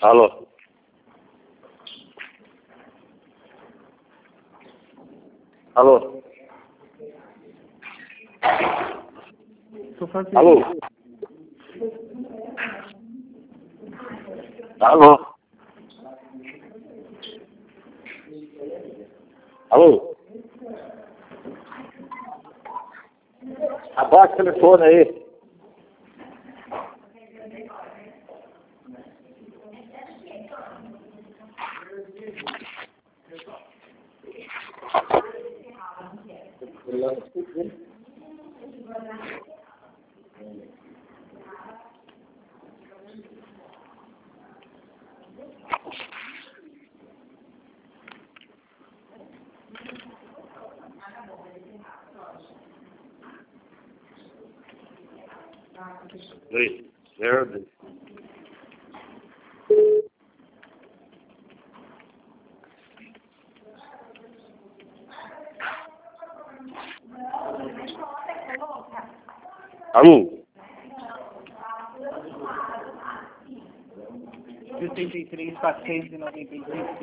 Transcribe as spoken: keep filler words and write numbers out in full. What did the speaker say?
الو الو الو الو الو عباس تليفون ايه Wait, there it is. Alô? setenta e três, quatrocentos e noventa e cinco